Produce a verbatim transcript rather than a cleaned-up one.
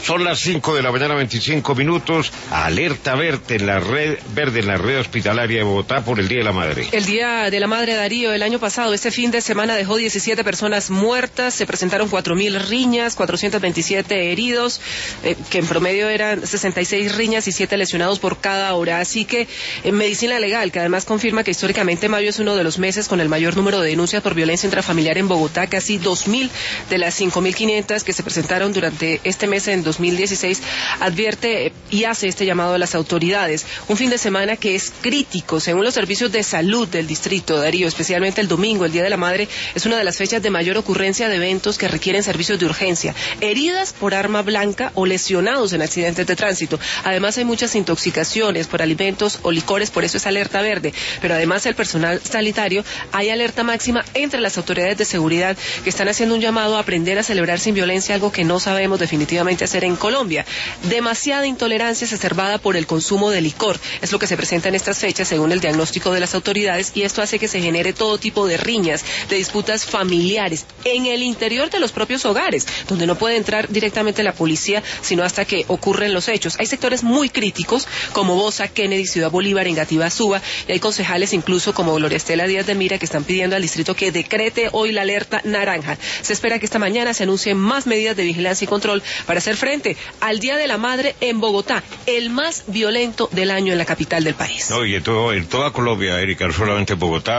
Son las cinco de la mañana, veinticinco minutos. Alerta verde en la red verde en la red hospitalaria de Bogotá por el Día de la Madre. El Día de la Madre, Darío, el año pasado, este fin de semana dejó diecisiete personas muertas, se presentaron cuatro mil riñas, cuatrocientos veintisiete heridos, eh, que en promedio eran sesenta y seis riñas y siete lesionados por cada hora. Así que en medicina legal, que además confirma que históricamente mayo es uno de los meses con el mayor número de denuncias por violencia intrafamiliar en Bogotá, casi dos mil de las cinco mil quinientas que se presentaron durante este mes en dos mil dieciséis, advierte y hace este llamado a las autoridades. Un fin de semana que es crítico, según los servicios de salud del distrito, Darío, especialmente el domingo, el Día de la Madre, es una de las fechas de mayor ocurrencia de eventos que requieren servicios de urgencia, heridas por arma blanca o lesionados en accidentes de tránsito. Además hay muchas intoxicaciones por alimentos o licores, por eso es alerta verde, pero además el personal sanitario, hay alerta máxima entre las autoridades de seguridad que están haciendo un llamado a aprender a celebrar sin violencia, algo que no sabemos definitivamente hacer en Colombia. Demasiada intolerancia exacerbada por el consumo de licor es lo que se presenta en estas fechas según el diagnóstico de las autoridades, y esto hace que se genere todo tipo de riñas, de disputas familiares en el interior de los propios hogares, donde no puede entrar directamente la policía sino hasta que ocurren los hechos. Hay sectores muy críticos como Bosa, Kennedy, Ciudad Bolívar, Engativá, Suba, y hay concejales incluso como Gloria Estela Díaz de Mira que están pidiendo al distrito que decrete hoy la alerta naranja. Se espera que esta mañana se anuncien más medidas de vigilancia y control para hacer frente al Día de la Madre en Bogotá, el más violento del año en la capital del país. No, y en, todo, en toda Colombia, Erika, no solamente en Bogotá.